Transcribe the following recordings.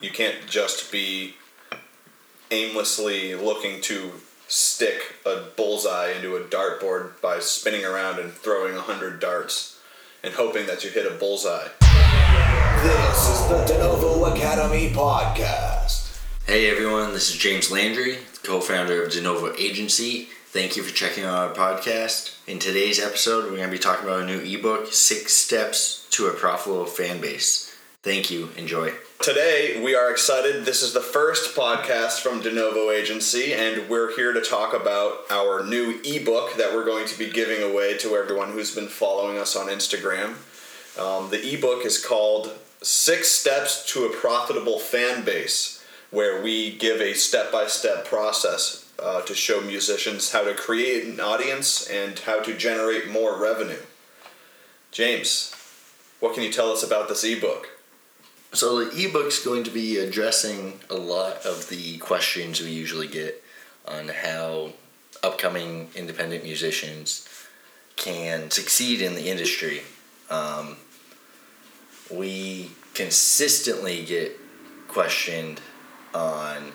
You can't just be aimlessly looking to stick a bullseye into a dartboard by spinning around and throwing 100 darts and hoping that you hit a bullseye. This is the De Novo Academy podcast. Hey everyone, this is James Landry, co-founder of De Novo Agency. Thank you for checking out our podcast. In today's episode, we're going to be talking about a new ebook, 6 Steps to a Profitable Fan Base. Thank you. Enjoy. Today, we are excited. This is the first podcast from De Novo Agency, and we're here to talk about our new ebook that we're going to be giving away to everyone who's been following us on Instagram. The ebook is called 6 Steps to a Profitable Fan Base, where we give a step-by-step process to show musicians how to create an audience and how to generate more revenue. James, what can you tell us about this ebook? So the ebook's going to be addressing a lot of the questions we usually get on how upcoming independent musicians can succeed in the industry. We consistently get questioned on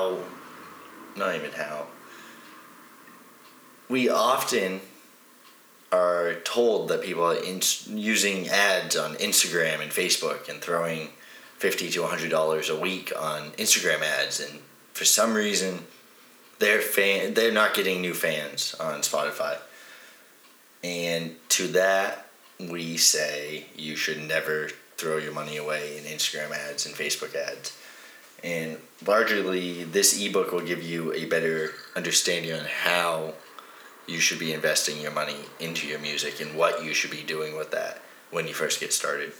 we often are told that people are using ads on Instagram and Facebook and throwing $50 to $100 a week on Instagram ads, and for some reason they're not getting new fans on Spotify. And to that we say you should never throw your money away in Instagram ads and Facebook ads. And largely this ebook will give you a better understanding on how you should be investing your money into your music and what you should be doing with that when you first get started.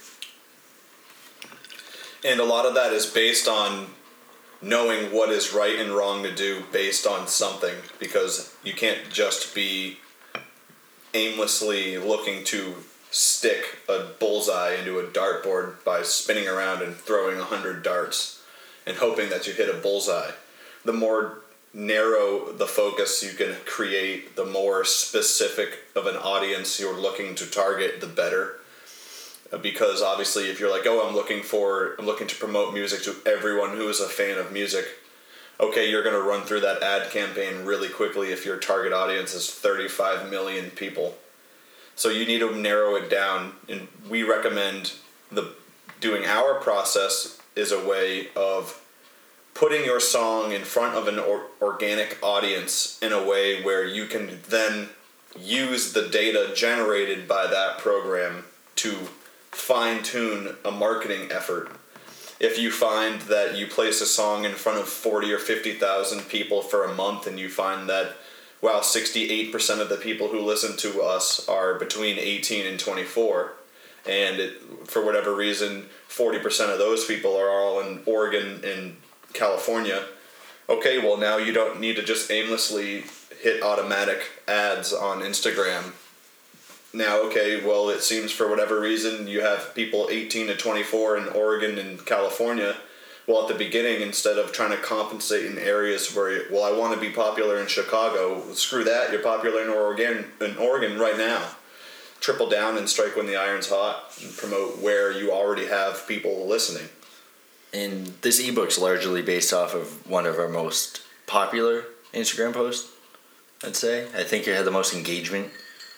And a lot of that is based on knowing what is right and wrong to do based on something, because you can't just be aimlessly looking to stick a bullseye into a dartboard by spinning around and throwing 100 darts and hoping that you hit a bullseye. The more narrow the focus you can create, the more specific of an audience you're looking to target, the better. Because obviously if you're like, I'm looking to promote music to everyone who is a fan of music, okay, you're going to run through that ad campaign really quickly if your target audience is 35 million people. So you need to narrow it down, and we recommend doing our process is a way of putting your song in front of an organic audience in a way where you can then use the data generated by that program to fine-tune a marketing effort. If you find that you place a song in front of 40 or 50,000 people for a month and you find that, 68% of the people who listen to us are between 18 and 24, and for whatever reason 40% of those people are all in Oregon and California, okay, well now you don't need to just aimlessly hit automatic ads on Instagram. Now, okay, well it seems for whatever reason you have people 18 to 24 in Oregon and California. Well, at the beginning, instead of trying to compensate in areas where, I want to be popular in Chicago, screw that, you're popular in Oregon right now. Triple down and strike when the iron's hot and promote where you already have people listening. And this ebook's largely based off of one of our most popular Instagram posts, I'd say. I think it had the most engagement.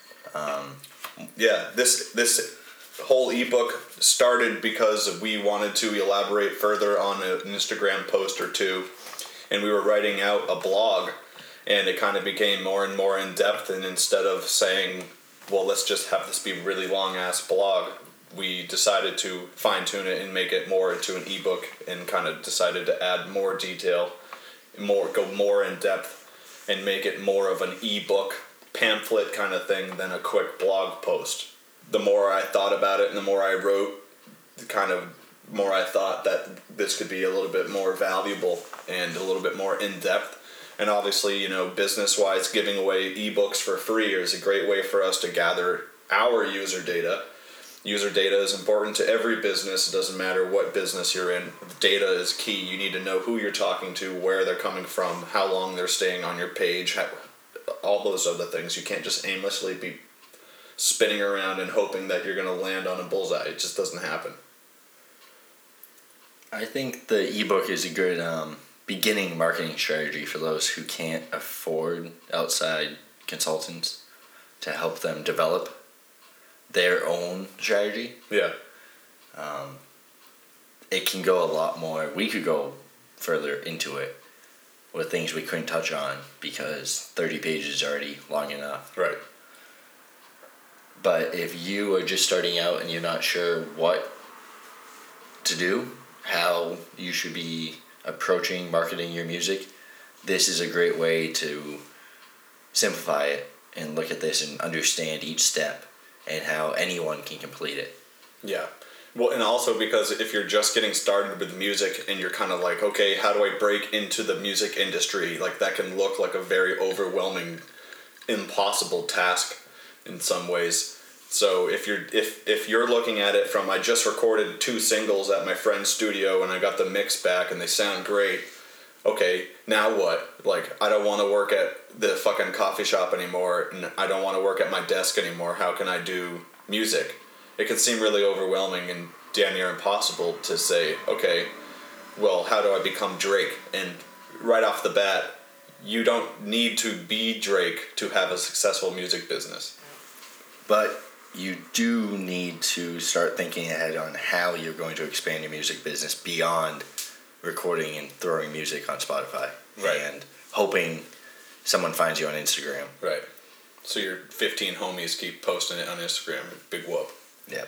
This whole ebook started because we wanted to elaborate further on an Instagram post or two, and we were writing out a blog, and it kind of became more and more in depth, and instead of saying, let's just have this be a really long ass blog, we decided to fine-tune it and make it more into an ebook, and kind of decided to add more detail, go more in depth, and make it more of an ebook pamphlet kind of thing than a quick blog post. The more I thought about it and the more I wrote, the more I thought that this could be a little bit more valuable and a little bit more in-depth. And obviously, business-wise, giving away ebooks for free is a great way for us to gather our user data. User data is important to every business. It doesn't matter what business you're in. Data is key. You need to know who you're talking to, where they're coming from, how long they're staying on your page, all those other things. You can't just aimlessly be spinning around and hoping that you're going to land on a bullseye. It just doesn't happen. I think the ebook is a good beginning marketing strategy for those who can't afford outside consultants to help them develop their own strategy. Yeah. It can go a lot more. We could go further into it with things we couldn't touch on because 30 pages is already long enough. Right. But if you are just starting out and you're not sure what to do, how you should be approaching marketing your music, this is a great way to simplify it and look at this and understand each step and how anyone can complete it. Yeah. Well, and also because if you're just getting started with music and you're kind of like, okay, how do I break into the music industry? Like, that can look like a very overwhelming, impossible task in some ways. So if you're looking at it from, I just recorded 2 singles at my friend's studio and I got the mix back and they sound great. Okay, now what? Like, I don't want to work at the fucking coffee shop anymore, and I don't want to work at my desk anymore. How can I do music? It can seem really overwhelming and damn near impossible to say, okay, well, how do I become Drake? And right off the bat, you don't need to be Drake to have a successful music business. But you do need to start thinking ahead on how you're going to expand your music business beyond recording and throwing music on Spotify. Right. And hoping someone finds you on Instagram. Right. So your 15 homies keep posting it on Instagram. Big whoop. Yep.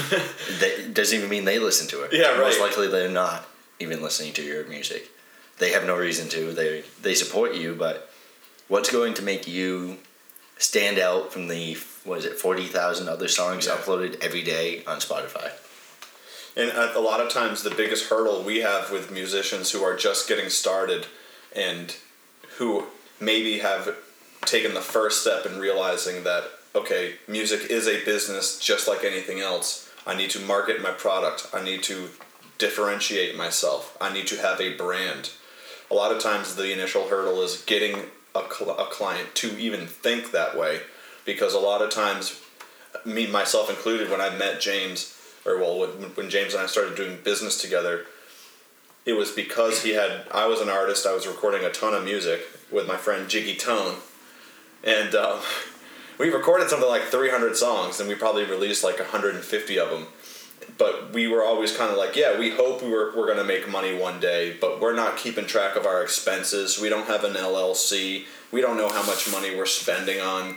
That doesn't even mean they listen to it. Yeah, right. Most likely they're not even listening to your music. They have no reason to. They support you, but what's going to make you stand out from the, 40,000 other songs uploaded every day on Spotify? And a lot of times the biggest hurdle we have with musicians who are just getting started and who maybe have taken the first step in realizing that, okay, music is a business just like anything else. I need to market my product. I need to differentiate myself. I need to have a brand. A lot of times the initial hurdle is getting a client to even think that way, because a lot of times, me, myself included, when I met James, when James and I started doing business together, it was because I was an artist, I was recording a ton of music with my friend Jiggy Tone, and we recorded something like 300 songs, and we probably released like 150 of them. But we were always kind of like, yeah, we hope we're going to make money one day, but we're not keeping track of our expenses. We don't have an LLC. We don't know how much money we're spending on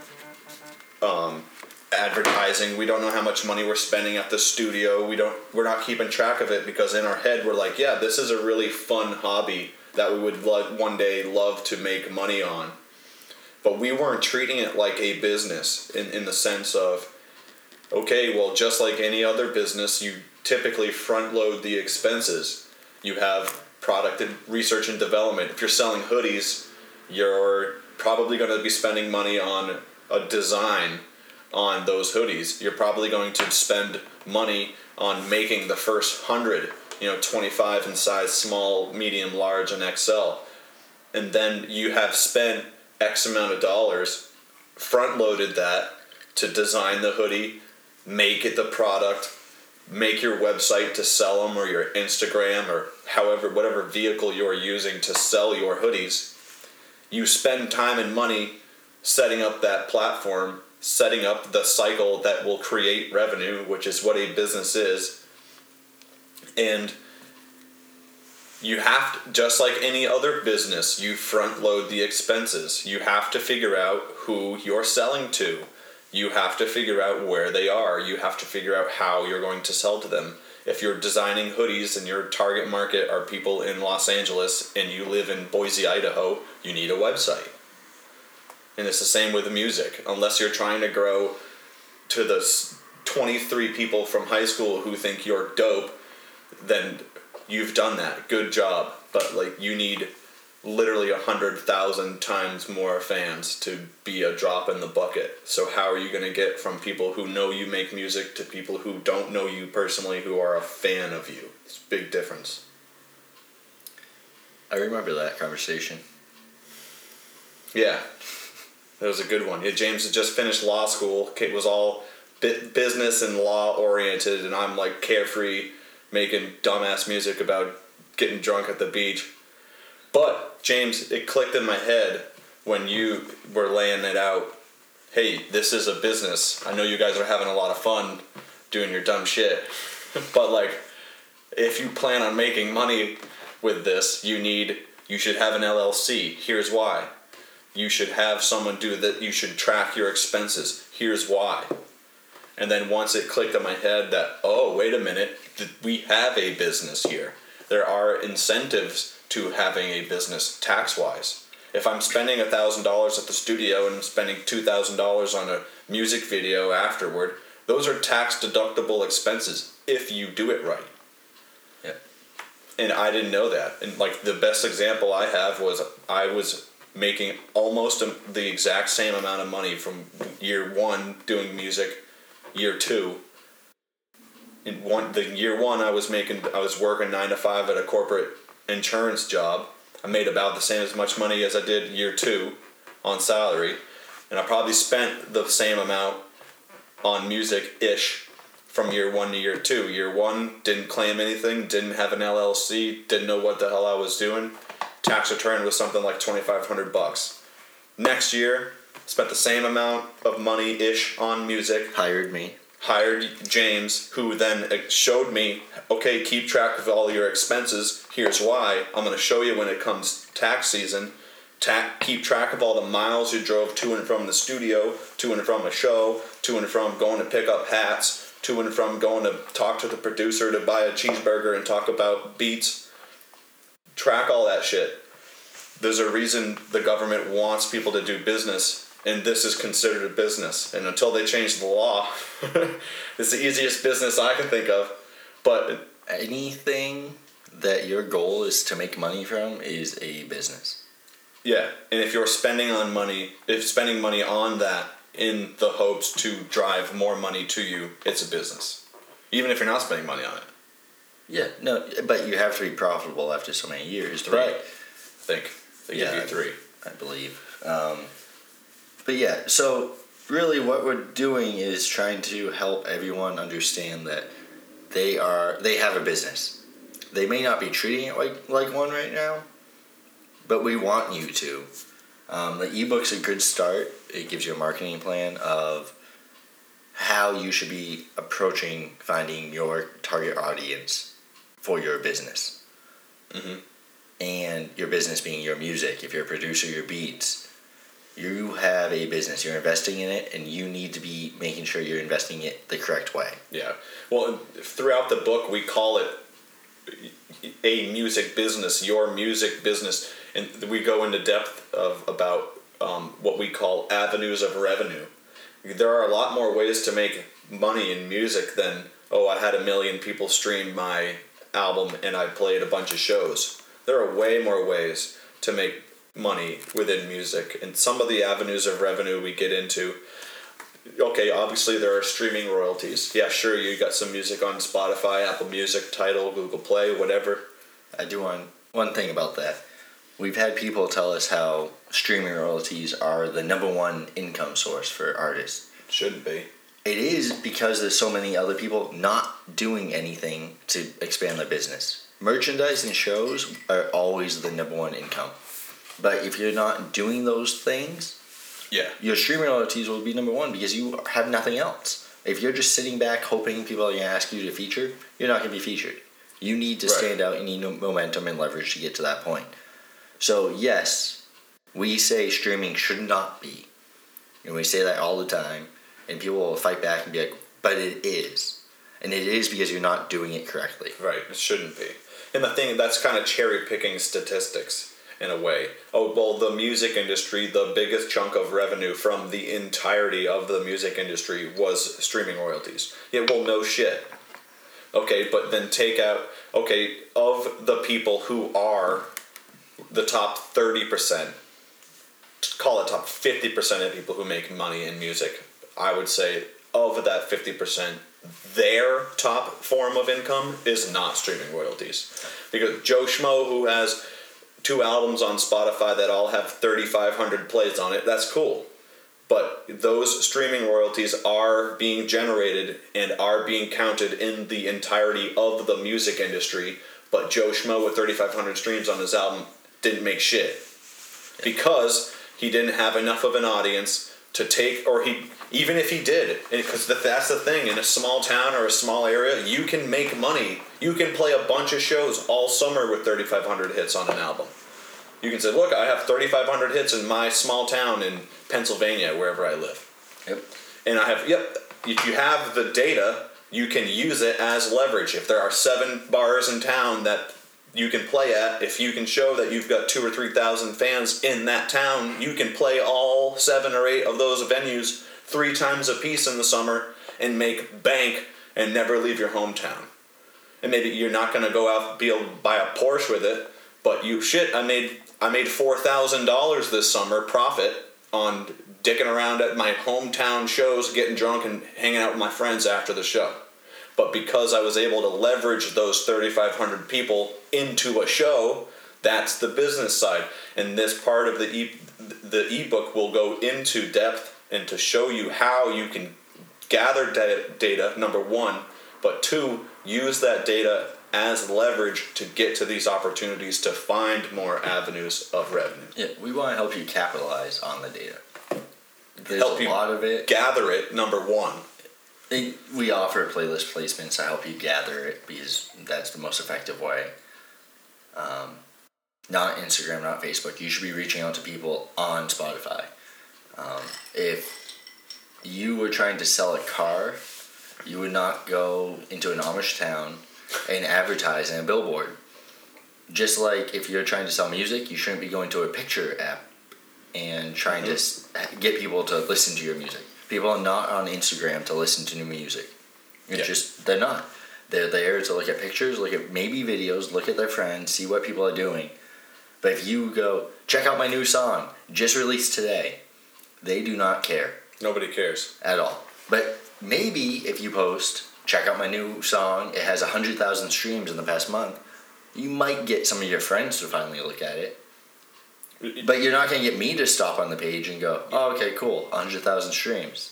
advertising. We don't know how much money we're spending at the studio. We're not keeping track of it, because in our head we're like, yeah, this is a really fun hobby that we would one day love to make money on. But we weren't treating it like a business in the sense of, okay, well, just like any other business, you typically front load the expenses. You have product and research and development. If you're selling hoodies, you're probably going to be spending money on a design on those hoodies. You're probably going to spend money on making the first 100, 25 in size, small, medium, large, and XL. And then you have spent X amount of dollars, front loaded that to design the hoodie, make it the product, make your website to sell them, or your Instagram, or whatever vehicle you're using to sell your hoodies. You spend time and money setting up that platform, setting up the cycle that will create revenue, which is what a business is. And you have to, just like any other business, you front load the expenses. You have to figure out who you're selling to. You have to figure out where they are. You have to figure out how you're going to sell to them. If you're designing hoodies and your target market are people in Los Angeles and you live in Boise, Idaho, you need a website. And it's the same with the music. Unless you're trying to grow to the 23 people from high school who think you're dope, then you've done that. Good job. But you need literally 100,000 times more fans to be a drop in the bucket. So how are you going to get from people who know you make music to people who don't know you personally, who are a fan of you? It's a big difference. I remember that conversation. Yeah, that was a good one. Yeah, James had just finished law school. It was all business and law oriented, and I'm like carefree, making dumbass music about getting drunk at the beach. But, James, it clicked in my head when you were laying it out. Hey, this is a business. I know you guys are having a lot of fun doing your dumb shit. But, like, if you plan on making money with this, you should have an LLC. Here's why. You should have someone do that. You should track your expenses. Here's why. And then once it clicked in my head that, oh, wait a minute, we have a business here. There are incentives to having a business tax-wise. If I'm spending $1,000 at the studio and I'm spending $2,000 on a music video afterward, those are tax-deductible expenses if you do it right. Yeah. And I didn't know that. And like the best example I have was I was making almost the exact same amount of money from year one doing music, year two. The year one I was working 9 to 5 at a corporate insurance job. I made about the same as much money as I did year two on salary, and I probably spent the same amount on music-ish from year one to year two. Year one, didn't claim anything, didn't have an LLC, didn't know what the hell I was doing. Tax return was something like $2,500. Next year, spent the same amount of money-ish on music. Hired James, who then showed me, okay, keep track of all your expenses. Here's why. I'm going to show you when it comes tax season. Keep track of all the miles you drove to and from the studio, to and from a show, to and from going to pick up hats, to and from going to talk to the producer to buy a cheeseburger and talk about beats. Track all that shit. There's a reason the government wants people to do business. And this is considered a business. And until they change the law, it's the easiest business I can think of. But anything that your goal is to make money from is a business. Yeah, and if you're spending money on that in the hopes to drive more money to you, it's a business. Even if you're not spending money on it. Yeah, no, but you have to be profitable after so many years, right? I think they give you 3. I believe. But yeah, so really what we're doing is trying to help everyone understand that they have a business. They may not be treating it like one right now, but we want you to. The ebook's a good start. It gives you a marketing plan of how you should be approaching finding your target audience for your business. Mm-hmm. And your business being your music. If you're a producer, your beats. You have a business. You're investing in it, and you need to be making sure you're investing it the correct way. Yeah. Well, throughout the book, we call it a music business, your music business, and we go into depth about what we call avenues of revenue. There are a lot more ways to make money in music than, I had 1 million people stream my album and I played a bunch of shows. There are way more ways to make money within music, and some of the avenues of revenue we get into. Okay, obviously there are streaming royalties. Yeah, sure, you got some music on Spotify, Apple Music, Tidal, Google Play, whatever. I do one thing about that. We've had people tell us how streaming royalties are the number one income source for artists. Shouldn't be. It is because there's so many other people not doing anything to expand their business. Merchandise and shows are always the number one income. But if you're not doing those things, your streaming royalties will be number one because you have nothing else. If you're just sitting back hoping people are going to ask you to feature, you're not going to be featured. You need to stand out. You need momentum and leverage to get to that point. So, yes, we say streaming should not be. And we say that all the time. And people will fight back and be like, but it is. And it is because you're not doing it correctly. Right, it shouldn't be. And the thing, that's kind of cherry-picking statistics in a way. Oh, well, the music industry, the biggest chunk of revenue from the entirety of the music industry was streaming royalties. Yeah, well, no shit. Okay, but then take out, of the people who are the top 30%, call it top 50% of people who make money in music, I would say of that 50%, their top form of income is not streaming royalties. Because Joe Schmo, who has 2 albums on Spotify that all have 3,500 plays on it, that's cool. but those streaming royalties are being generated and are being counted in the entirety of the music industry. But Joe Schmo with 3,500 streams on his album didn't make shit because he didn't have enough of an audience to take, or even if he did, because that's the thing, in a small town or a small area, you can make money. You can play a bunch of shows all summer with 3,500 hits on an album. You can say, look, I have 3,500 hits in my small town in Pennsylvania, wherever I live. Yep. And if you have the data, you can use it as leverage. If there are 7 bars in town that you can play at, if you can show that you've got 2,000 or 3,000 fans in that town, you can play all 7 or 8 of those venues 3 times a piece in the summer and make bank and never leave your hometown. And maybe you're not going to go out be able to buy a Porsche with it, but I made $4,000 this summer profit on dicking around at my hometown shows, getting drunk and hanging out with my friends after the show. But because I was able to leverage those 3,500 people into a show, that's the business side. And this part of the ebook will go into depth and to show you how you can gather data, number one, but 2, use that data as leverage to get to these opportunities to find more avenues of revenue. Yeah, we want to help you capitalize on the data. There's Help a you lot of it. Gather it, number one. We offer playlist placements to help you gather it because that's the most effective way. Not Instagram, not Facebook. You should be reaching out to people on Spotify. If you were trying to sell a car, you would not go into an Amish town and advertise in a billboard. Just like if you're trying to sell music, you shouldn't be going to a picture app and trying to get people to listen to your music. People are not on Instagram to listen to new music. It's just, they're not. They're there to look at pictures, look at maybe videos, look at their friends, see what people are doing. But if you go, check out my new song, just released today, they do not care. Nobody cares. At all. But maybe if you post, check out my new song, it has 100,000 streams in the past month, you might get some of your friends to finally look at it. But you're not going to get me to stop on the page and go, oh, okay, cool, 100,000 streams.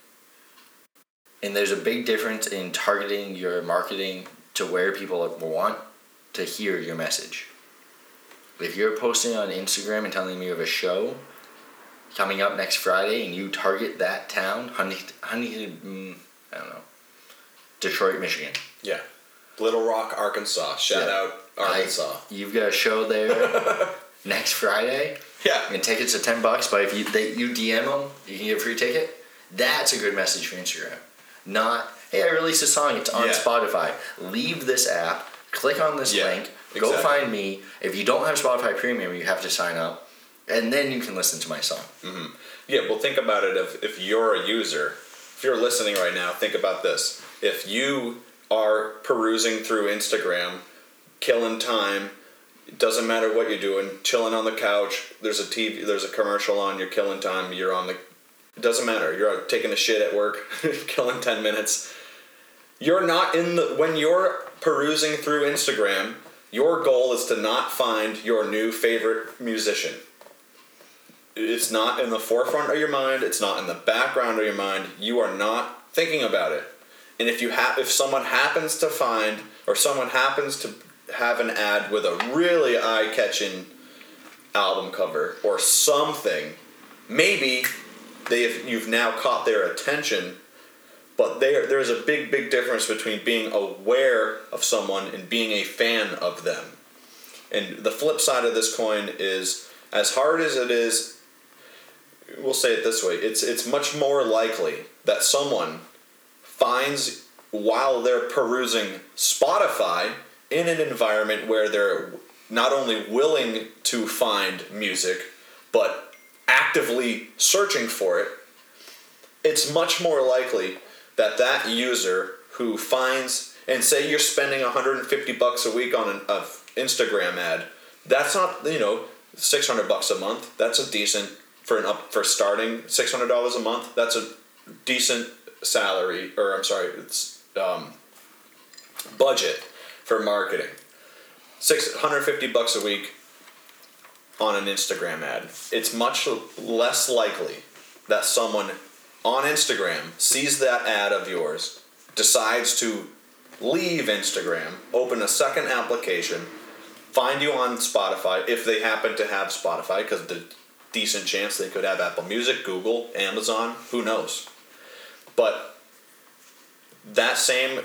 And there's a big difference in targeting your marketing to where people want to hear your message. If you're posting on Instagram and telling me you have a show coming up next Friday and you target that town, Huntington, I don't know, Detroit, Michigan. Yeah. Little Rock, Arkansas. Shout out Arkansas. You've got a show there next Friday. Yeah. And tickets are $10, but if you DM them, you can get a free ticket. That's a good message for Instagram. Not, hey, I released a song, it's on Spotify. Leave this app, click on this link, go find me. If you don't have Spotify Premium, you have to sign up, and then you can listen to my song. Mm-hmm. Yeah, well, think about it. If you're a user, if you're listening right now, think about this. If you are perusing through Instagram, killing time, it doesn't matter what you're doing, chilling on the couch, there's a TV, there's a commercial on, you're killing time, you're on the... It doesn't matter. You're taking a shit at work, killing 10 minutes. You're not in the... When you're perusing through Instagram, your goal is to not find your new favorite musician. It's not in the forefront of your mind. It's not in the background of your mind. You are not thinking about it. And if someone happens to find, or someone happens to have an ad with a really eye-catching album cover or something, maybe you've now caught their attention, but there's a big difference between being aware of someone and being a fan of them. And the flip side of this coin is, as hard as it is, we'll say it this way, it's much more likely that someone finds, while they're perusing Spotify, in an environment where they're not only willing to find music, but actively searching for it, it's much more likely that user who finds, and say you're spending $150 a week on an Instagram ad, that's not, $600 a month. That's a decent for starting $600 a month. That's a decent salary, or I'm sorry, it's budget for marketing. $150 a week on an Instagram ad. It's much less likely that someone on Instagram sees that ad of yours, decides to leave Instagram, open a second application, find you on Spotify, if they happen to have Spotify, because the decent chance they could have Apple Music, Google, Amazon, who knows. But that same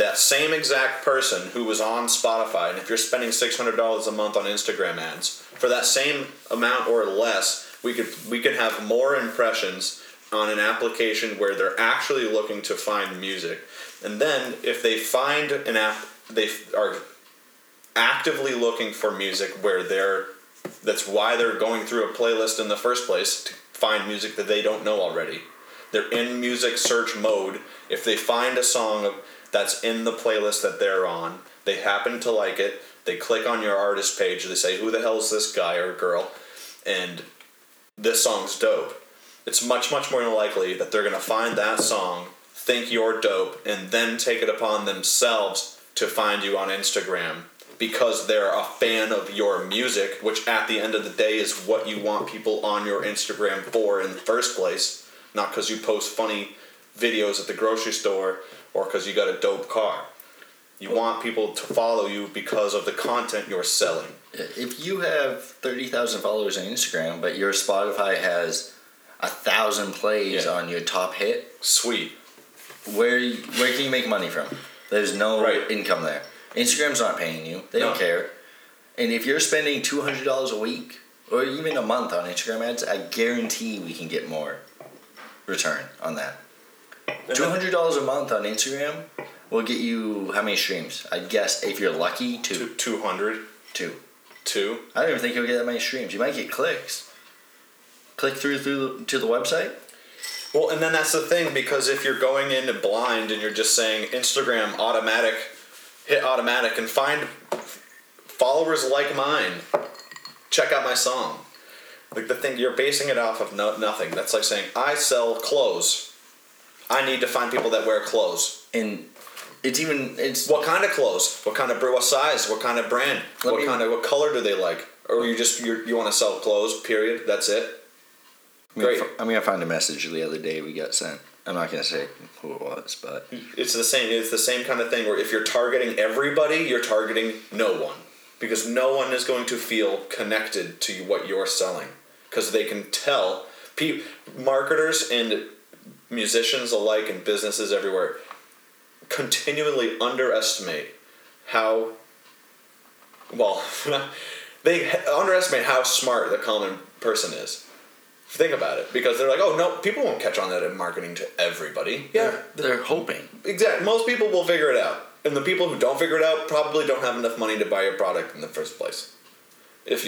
exact person who was on Spotify, and if you're spending $600 a month on Instagram ads, for that same amount or less, we could have more impressions on an application where they're actually looking to find music. And then if they find an app, they are actively looking for music where that's why they're going through a playlist in the first place, to find music that they don't know already. They're in music search mode. If they find a song that's in the playlist that they're on, they happen to like it, they click on your artist page, they say, who the hell is this guy or girl? And this song's dope. It's much, much more likely that they're going to find that song, think you're dope, and then take it upon themselves to find you on Instagram because they're a fan of your music, which at the end of the day is what you want people on your Instagram for in the first place, not because you post funny videos at the grocery store or because you got a dope car. You want people to follow you because of the content you're selling. If you have 30,000 followers on Instagram, but your Spotify has 1,000 plays on your top hit, sweet. Where can you make money from? There's no income there. Instagram's not paying you. They don't care. And if you're spending $200 a week or even a month on Instagram ads, I guarantee we can get more return on that. $200 a month on Instagram will get you how many streams? I'd guess if you're lucky, 200. Two. I don't even think you'll get that many streams. You might get clicks. Click through to the website. Well, and then that's the thing, because if you're going in blind and you're just saying Instagram automatic, hit automatic and find followers like mine, check out my song. Like the thing, you're basing it off of nothing. That's like saying, I sell clothes. I need to find people that wear clothes. And it's what kind of clothes? What kind of what size? What kind of brand? What color do they like? Or you want to sell clothes? Period. That's it. Great. I'm gonna find a message the other day we got sent. I'm not gonna say who it was, but it's the same. It's the same kind of thing where if you're targeting everybody, you're targeting no one, because no one is going to feel connected to what you're selling, because they can tell. Marketers and musicians alike and businesses everywhere continually underestimate how they underestimate how smart the common person is. Think about it, because they're like, oh no, people won't catch on that in marketing to everybody. Yeah, they're hoping. Exactly. Most people will figure it out, and the people who don't figure it out probably don't have enough money to buy your product in the first place. If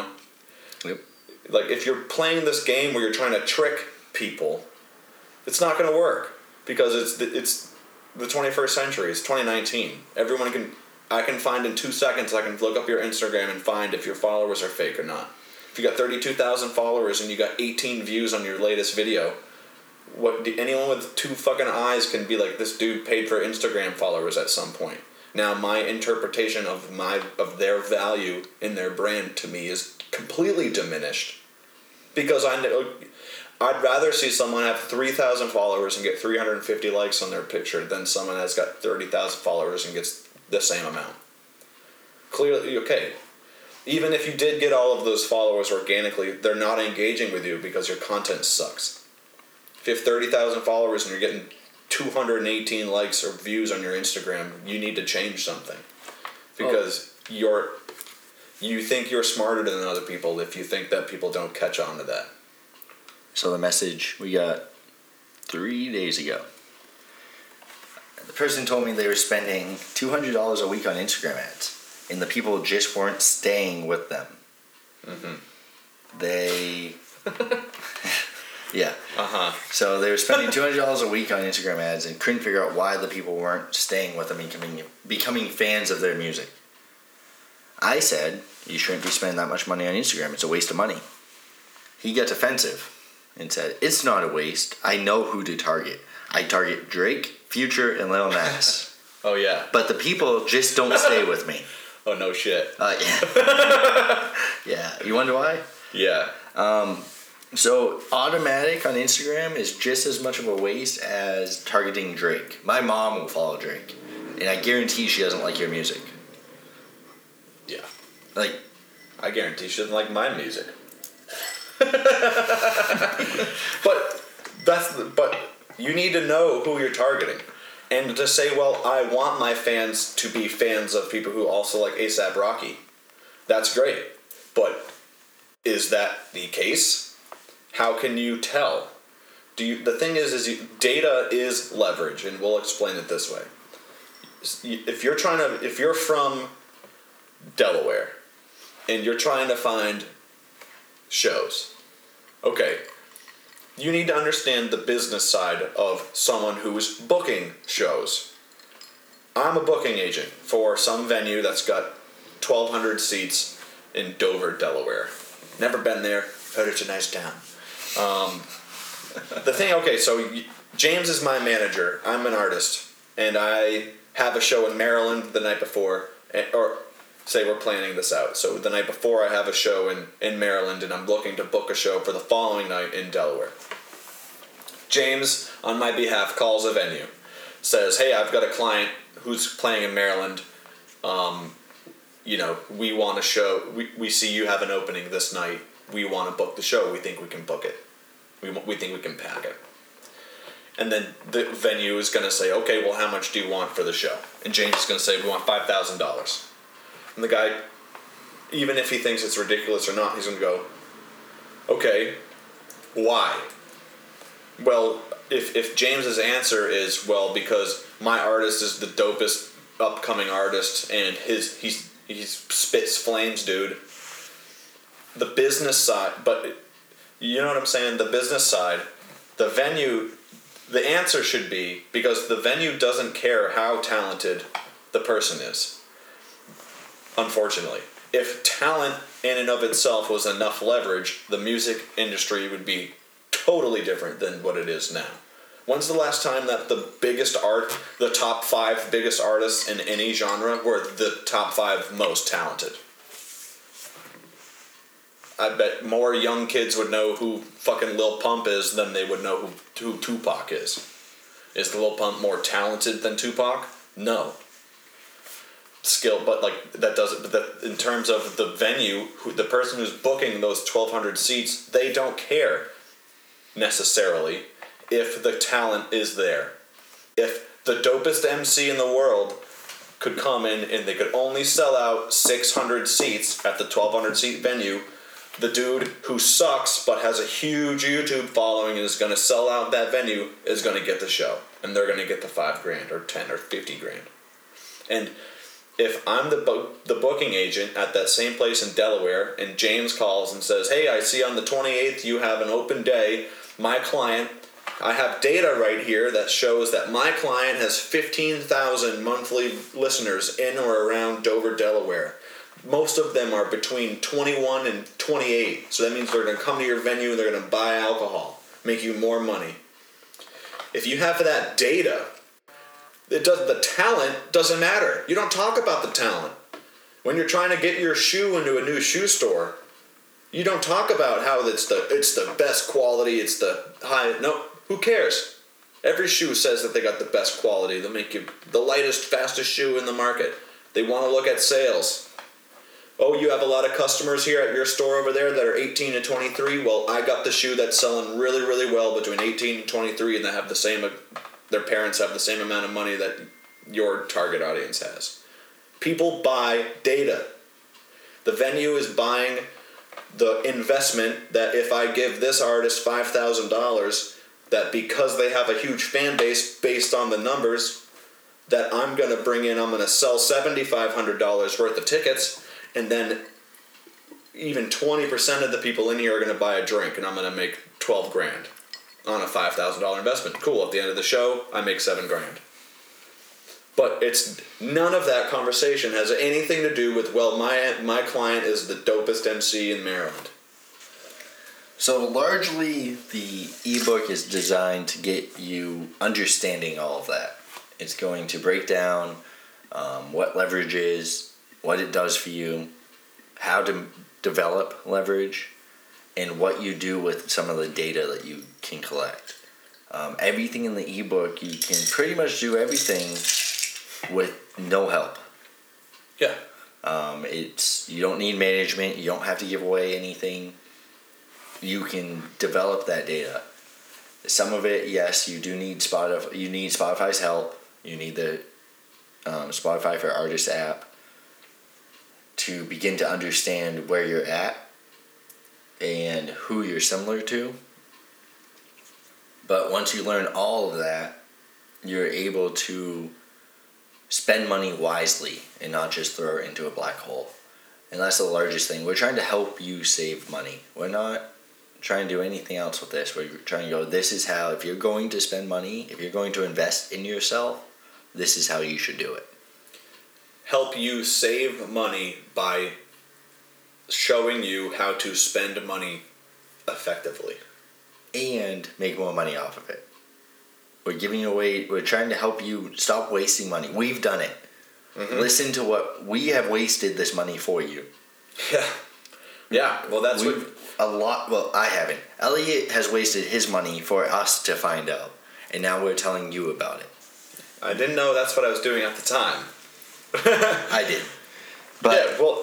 like if you're playing this game where you're trying to trick people, it's not going to work, because it's the 21st century. It's 2019. I can find in 2 seconds. I can look up your Instagram and find if your followers are fake or not. If you got 32,000 followers and you got 18 views on your latest video, anyone with 2 fucking eyes can be like, this dude paid for Instagram followers at some point. Now my interpretation of their value in their brand to me is completely diminished, because I'd rather see someone have 3,000 followers and get 350 likes on their picture than someone that's got 30,000 followers and gets the same amount. Clearly, okay. Even if you did get all of those followers organically, they're not engaging with you because your content sucks. If you have 30,000 followers and you're getting 218 likes or views on your Instagram, you need to change something. Because you think you're smarter than other people if you think that people don't catch on to that. So the message we got 3 days ago. The person told me they were spending $200 a week on Instagram ads, and the people just weren't staying with them. Mm-hmm. Yeah. Uh-huh. So they were spending $200 a week on Instagram ads and couldn't figure out why the people weren't staying with them and becoming fans of their music. I said, you shouldn't be spending that much money on Instagram. It's a waste of money. He got defensive and said, it's not a waste. I know who to target. I target Drake, Future, and Lil Nas. Oh, yeah. But the people just don't stay with me. Oh, no shit. Yeah. Yeah. You wonder why? Yeah. So automatic on Instagram is just as much of a waste as targeting Drake. My mom will follow Drake, and I guarantee she doesn't like your music. Yeah. Like, I guarantee she doesn't like my music. But you need to know who you're targeting. And to say, well, I want my fans to be fans of people who also like A$AP Rocky. That's great. But is that the case? How can you tell? The thing is data is leverage, and we'll explain it this way. If you're from Delaware, and you're trying to find shows, okay, you need to understand the business side of someone who's booking shows. I'm a booking agent for some venue that's got 1,200 seats in Dover, Delaware. Never been there, heard it's a nice town. The thing, okay, so James is my manager. I'm an artist, and I have a show in Maryland the night before, or say we're planning this out. So the night before I have a show in Maryland, and I'm looking to book a show for the following night in Delaware. James, on my behalf, calls a venue, says, hey, I've got a client who's playing in Maryland. We want a show. We see you have an opening this night. We want to book the show. We think we can book it. We think we can pack it. And then the venue is going to say, okay, well, how much do you want for the show? And James is going to say, we want $5,000. And the guy, even if he thinks it's ridiculous or not, he's going to go, okay, why? Well, if James's answer is, well, because my artist is the dopest upcoming artist and he's spits flames, dude. The business side, but you know what I'm saying? The business side, the venue, the answer should be, because the venue doesn't care how talented the person is. Unfortunately. If talent in and of itself was enough leverage, the music industry would be totally different than what it is now. When's the last time that the top 5 biggest artists in any genre were the top 5 most talented? I bet more young kids would know who fucking Lil Pump is than they would know who Tupac is. Is Lil Pump more talented than Tupac? No. Skill, but like that doesn't. But that, in terms of the venue, the person who's booking those 1,200 seats, they don't care necessarily if the talent is there. If the dopest MC in the world could come in and they could only sell out 600 seats at the 1,200 seat venue, the dude who sucks but has a huge YouTube following and is going to sell out that venue is going to get the show, and they're going to get the $5,000 or $10,000 or $50,000. And if I'm the booking agent at that same place in Delaware, and James calls and says, hey, I see on the 28th you have an open day. My client, I have data right here that shows that my client has 15,000 monthly listeners in or around Dover, Delaware. Most of them are between 21 and 28. So that means they're going to come to your venue and they're going to buy alcohol, make you more money. If you have that data, the talent doesn't matter. You don't talk about the talent. When you're trying to get your shoe into a new shoe store, you don't talk about how it's the best quality, it's the high. No, who cares? Every shoe says that they got the best quality. They'll make you the lightest, fastest shoe in the market. They want to look at sales. Oh, you have a lot of customers here at your store over there that are 18 to 23. Well, I got the shoe that's selling really, really well between 18 and 23, and they have the same. Their parents have the same amount of money that your target audience has. People buy data. The venue is buying the investment that if I give this artist $5,000, that because they have a huge fan base based on the numbers, that I'm going to bring in, I'm going to sell $7,500 worth of tickets, and then even 20% of the people in here are going to buy a drink, and I'm going to make $12,000 on a $5,000 investment. Cool. At the end of the show, I make $7,000. But it's none of that conversation has anything to do with, well, my client is the dopest MC in Maryland. So largely, the ebook is designed to get you understanding all of that. It's going to break down what leverage is, what it does for you, how to develop leverage, and what you do with some of the data that you can collect. Everything in the ebook, you can pretty much do everything with no help. Yeah. You don't need management. You don't have to give away anything. You can develop that data. Some of it, yes, you do need Spotify. You need Spotify's help. You need the Spotify for Artists app to begin to understand where you're at and who you're similar to. But once you learn all of that, you're able to spend money wisely and not just throw it into a black hole. And that's the largest thing. We're trying to help you save money. We're not trying to do anything else with this. We're trying to go, this is how, if you're going to spend money, if you're going to invest in yourself, this is how you should do it. Help you save money by showing you how to spend money effectively. And make more money off of it. We're giving away, we're trying to help you stop wasting money. We've done it. Mm-hmm. Listen to what, we have wasted this money for you. Yeah. Yeah, well that's well, I haven't. Elliot has wasted his money for us to find out. And now we're telling you about it. I didn't know that's what I was doing at the time. I did. But yeah, well,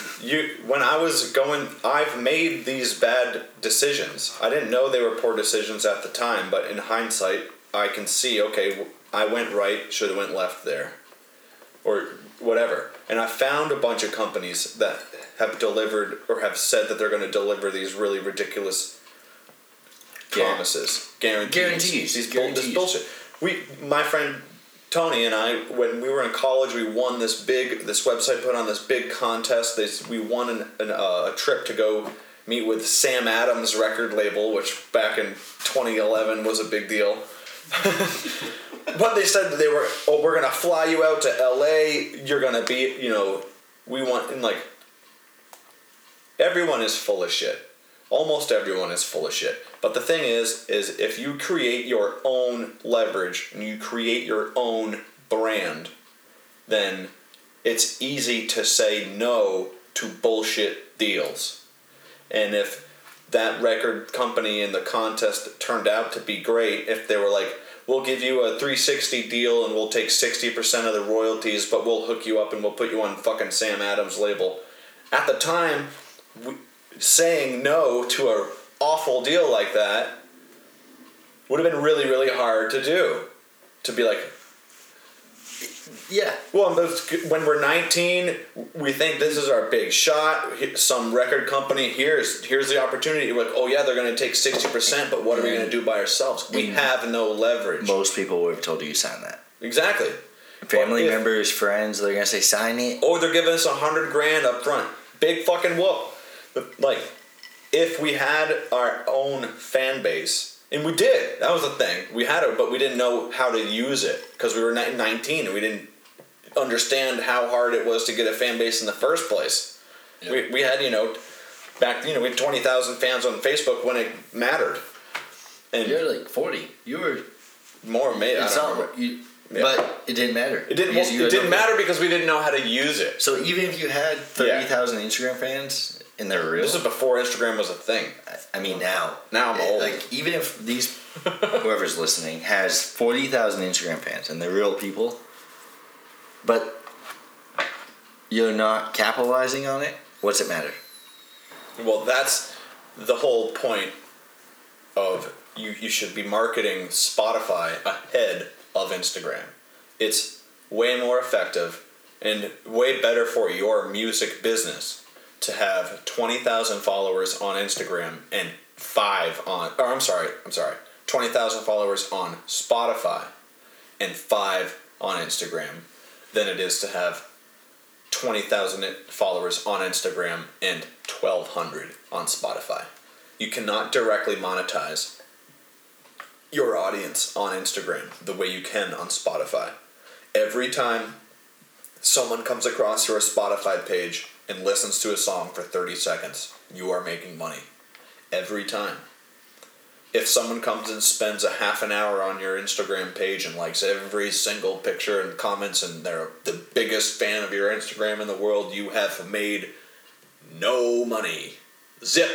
I've made these bad decisions. I didn't know they were poor decisions at the time, but in hindsight, I can see, okay, I went right, should have went left there. Or whatever. And I found a bunch of companies that have delivered or have said that they're going to deliver these really ridiculous promises. Guarantees. This bullshit. My friend Tony and I, when we were in college, we won this website put on this big contest. We won a trip to go meet with Sam Adams record label, which back in 2011 was a big deal. But they said that we're going to fly you out to LA. You're going to be, we want, and like, everyone is full of shit. Almost everyone is full of shit. But the thing is if you create your own leverage and you create your own brand, then it's easy to say no to bullshit deals. And if that record company in the contest turned out to be great, if they were like, we'll give you a 360 deal and we'll take 60% of the royalties, but we'll hook you up and we'll put you on fucking Sam Adams' label. At the time, saying no to an awful deal like that would have been really, really hard to do. To be like, yeah. Well, when we're 19, we think this is our big shot. Some record company, here's the opportunity. We're like, oh yeah, they're going to take 60%, but what are we going to do by ourselves? We have no leverage. Most people would have told you to sign that. Exactly. Family members, friends, they're going to say sign it. Or they're giving us $100,000 up front. Big fucking whoop. But like, if we had our own fan base, and we did, that was the thing. We had it, but we didn't know how to use it because we were 19 and we didn't understand how hard it was to get a fan base in the first place. Yep. We had, we had 20,000 fans on Facebook when it mattered. And you're like 40. You were more, maybe. But it didn't matter. It didn't matter because we didn't know how to use it. So even if you had 30,000 Instagram fans and they're real, this is before Instagram was a thing. I mean, now I'm old. Like, even if these whoever's listening has 40,000 Instagram fans and they're real people, but you're not capitalizing on it, what's it matter? Well, that's the whole point of you should be marketing Spotify ahead of Instagram. It's way more effective and way better for your music business to have 20,000 followers on Instagram and 20,000 followers on Spotify and 5 on Instagram than it is to have 20,000 followers on Instagram and 1,200 on Spotify. You cannot directly monetize your audience on Instagram the way you can on Spotify. Every time someone comes across your Spotify page and listens to a song for 30 seconds, you are making money. Every time. If someone comes and spends a half an hour on your Instagram page and likes every single picture and comments and they're the biggest fan of your Instagram in the world, you have made no money. Zip.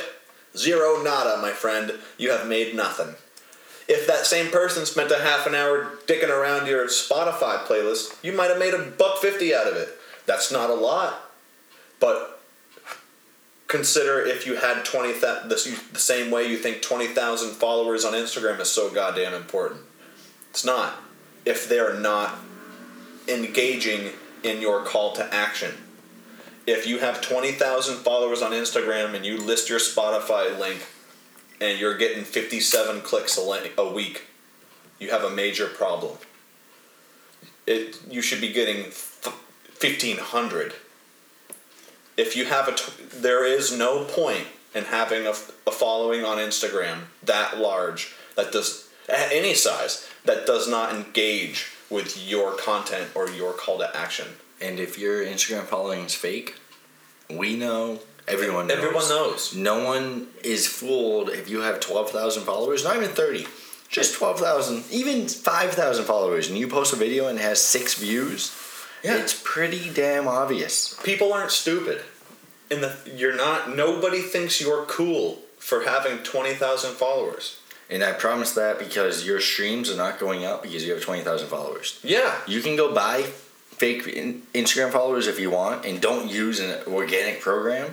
Zero nada, my friend. You have made nothing. If that same person spent a half an hour dicking around your Spotify playlist, you might have made $1.50 out of it. That's not a lot. But consider if you had the same way you think 20,000 followers on Instagram is so goddamn important. It's not. If they're not engaging in your call to action. If you have 20,000 followers on Instagram and you list your Spotify link and you're getting 57 clicks a week, you have a major problem. You should be getting 1,500. If you have there is no point in having a following on Instagram that large, that does, at any size, that does not engage with your content or your call to action. And if your Instagram following is fake, we know, everyone knows. Everyone knows. No one is fooled if you have 12,000 followers, not even 30, just 12,000, even 5,000 followers, and you post a video and it has 6 views. Yeah. It's pretty damn obvious. People aren't stupid. Nobody thinks you're cool for having 20,000 followers. And I promise that because your streams are not going up because you have 20,000 followers. Yeah. You can go buy fake Instagram followers if you want and don't use an organic program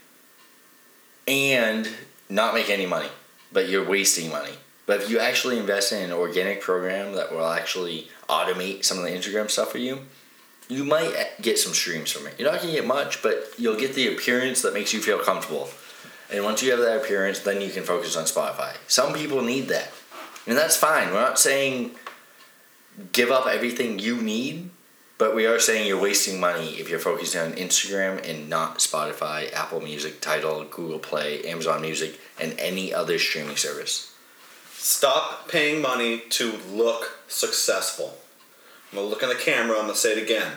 and not make any money, but you're wasting money. But if you actually invest in an organic program that will actually automate some of the Instagram stuff for you, you might get some streams from it. You're not going to get much, but you'll get the appearance that makes you feel comfortable. And once you have that appearance, then you can focus on Spotify. Some people need that. And that's fine. We're not saying give up everything you need, but we are saying you're wasting money if you're focusing on Instagram and not Spotify, Apple Music, Tidal, Google Play, Amazon Music, and any other streaming service. Stop paying money to look successful. I'm going to look in the camera, I'm going to say it again.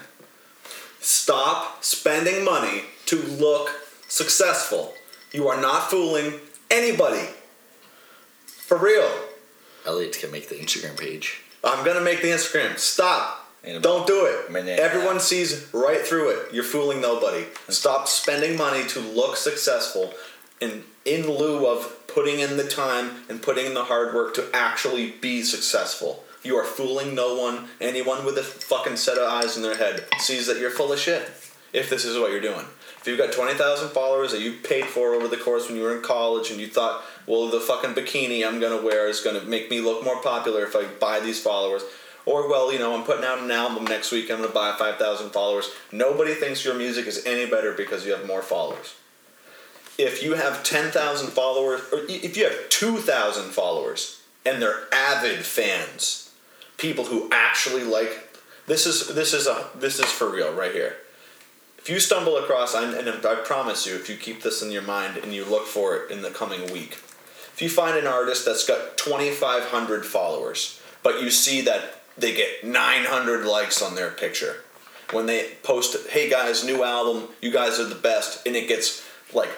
Stop spending money to look successful. You are not fooling anybody. For real. Elliot can make the Instagram page. I'm going to make the Instagram. Stop. Don't do it. Everyone sees right through it. You're fooling nobody. Stop spending money to look successful in lieu of putting in the time and putting in the hard work to actually be successful. You are fooling no one. Anyone with a fucking set of eyes in their head sees that you're full of shit if this is what you're doing. If you've got 20,000 followers that you paid for over the course when you were in college and you thought, well, the fucking bikini I'm going to wear is going to make me look more popular if I buy these followers. Or, well, I'm putting out an album next week, I'm going to buy 5,000 followers. Nobody thinks your music is any better because you have more followers. If you have 10,000 followers, or if you have 2,000 followers, and they're avid fans, people who actually like, this is for real right here. If you stumble across, and I promise you, if you keep this in your mind and you look for it in the coming week, if you find an artist that's got 2,500 followers, but you see that they get 900 likes on their picture, when they post, hey guys, new album, you guys are the best, and it gets like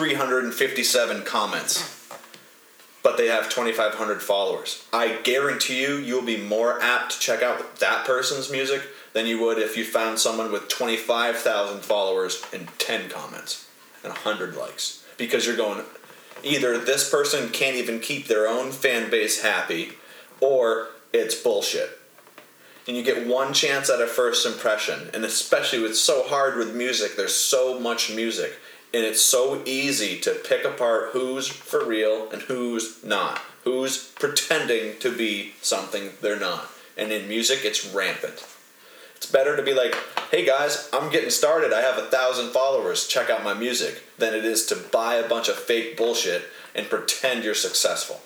357 comments, but they have 2,500 followers. I guarantee you'll be more apt to check out that person's music than you would if you found someone with 25,000 followers and 10 comments and 100 likes. Because you're going, either this person can't even keep their own fan base happy, or it's bullshit. And you get one chance at a first impression. And especially it's so hard with music, there's so much music. And it's so easy to pick apart who's for real and who's not. Who's pretending to be something they're not. And in music, it's rampant. It's better to be like, hey guys, I'm getting started. I have 1,000 followers. Check out my music. Than it is to buy a bunch of fake bullshit and pretend you're successful.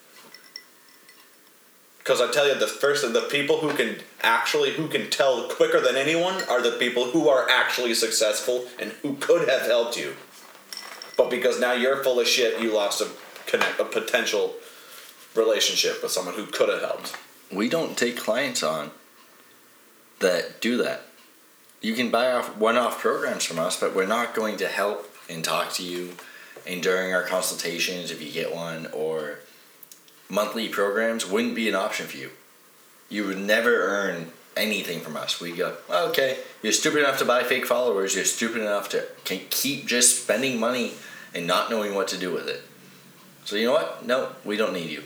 Because I tell you, the people who can tell quicker than anyone are the people who are actually successful and who could have helped you. But because now you're full of shit, you lost a potential relationship with someone who could have helped. We don't take clients on that do that. You can buy one-off programs from us, but we're not going to help and talk to you. And during our consultations, if you get one, or monthly programs wouldn't be an option for you. You would never earn anything from us. We go, okay, you're stupid enough to buy fake followers. You're stupid enough to keep just spending money and not knowing what to do with it. So you know what? No, we don't need you.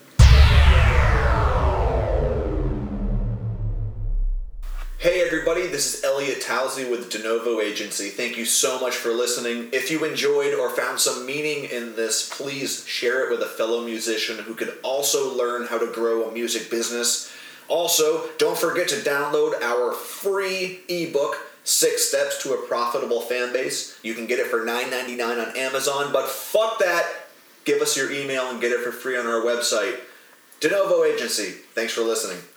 Hey everybody, this is Elliot Towsley with DeNovo Agency. Thank you so much for listening. If you enjoyed or found some meaning in this, please share it with a fellow musician who could also learn how to grow a music business. Also, don't forget to download our free ebook, 6 Steps to a Profitable Fan Base. You can get it for $9.99 on Amazon, but fuck that. Give us your email and get it for free on our website. DeNovo Agency. Thanks for listening.